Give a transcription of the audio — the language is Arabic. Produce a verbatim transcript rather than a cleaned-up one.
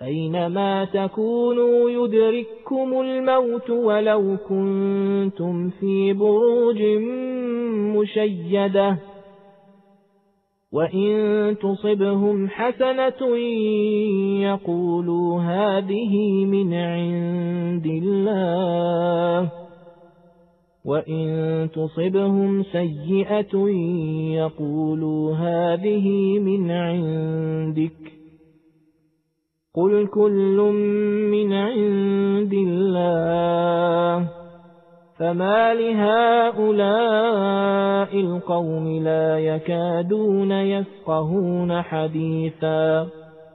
أينما تكونوا يدرككم الموت ولو كنتم في بروج مشيدة وإن تصبهم حسنة يقولوا هذه من عند الله وإن تصبهم سيئة يقولوا هذه من عندك قل كل من عند الله فما لهؤلاء القوم لا يكادون يفقهون حديثا